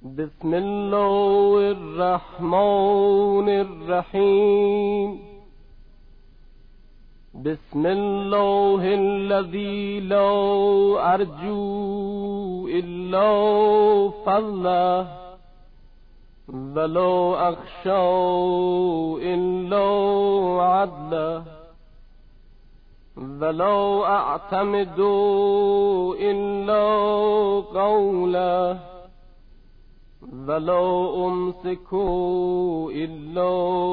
بسم الله الرحمن الرحیم. بسم الله الذي لا أرجو إلا فضله ولا أخشى إلا عدله ولا أعتمد إلا قوله ولا أمسك إلا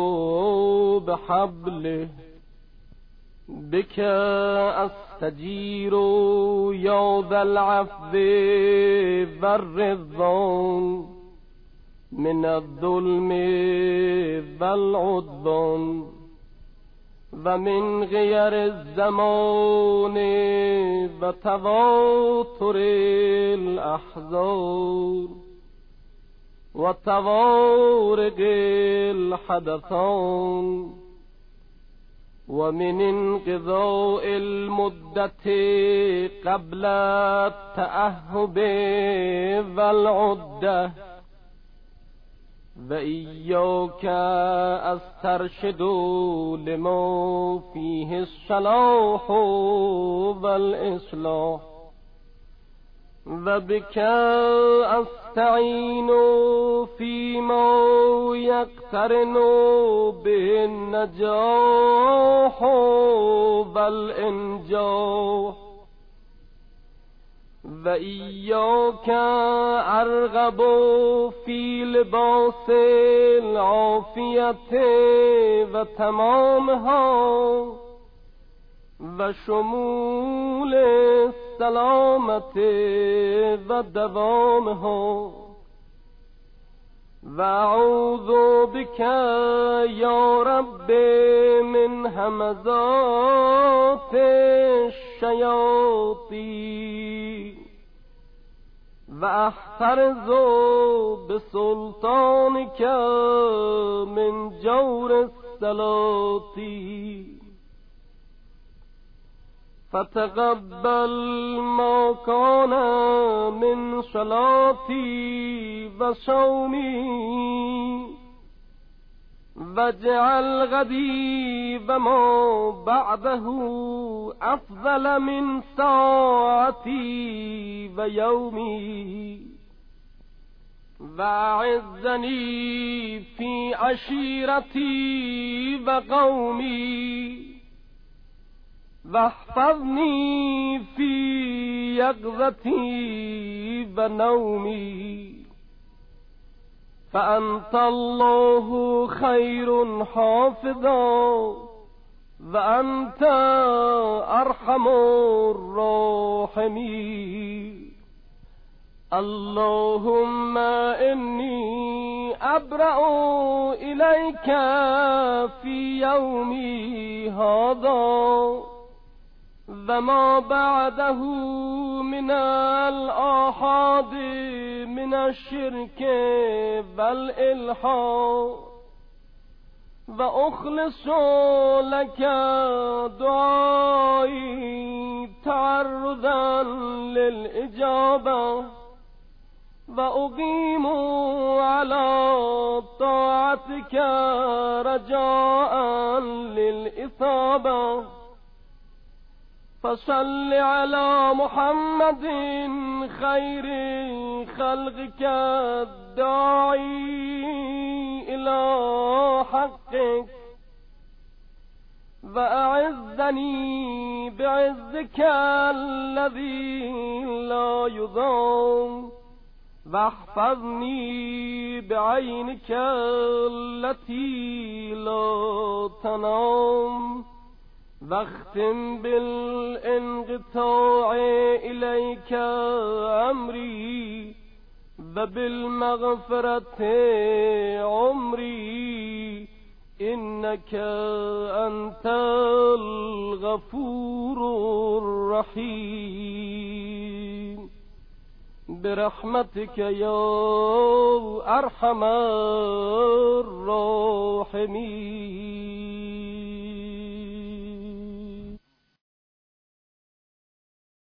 بحبله بك أستجير يا ذا العفو والرضوان من الظلم والعدوان ومن غير الزمان وتواتر الأحزان وتوارق الحدثان ومن انقضاء المدة قبل التأهب والعدة وإياك أسترشد لما فيه الصلاح والإصلاح وبك أستعين فيما يقترن به النجاح والإنجاح وإياك أرغب في لباس العافية وتمامها وشمول السلامة ودوامها وأعوذ بك يا رب من همزات الشياطين وأحترز بسلطانك من جور السلاطين فتقبل ما كان من صلاتي وصومي واجعل غدي وما بعده أفضل من ساعتي ويومي وأعزني في عشيرتي وقومي واحفظني في يقظتي ونومي فأنت الله خير حافظا وأنت أرحم الراحمين. اللهم إني أبرأ إليك في يومي هذا وما بعده من الآحاد من الشرك والإلحاد وأخلص لك دعائي تعرضا للإجابة وأقيم على طاعتك رجاء للإثابة فصل على محمد خير خلقك الداعي إلى حقك وأعزني بعزك الذي لا يضام واحفظني بعينك التي لا تنام واختم بالانقطاع إليك أمري وبالمغفرة عمري إنك أنت الغفور الرحيم برحمتك يا أرحم الراحمين.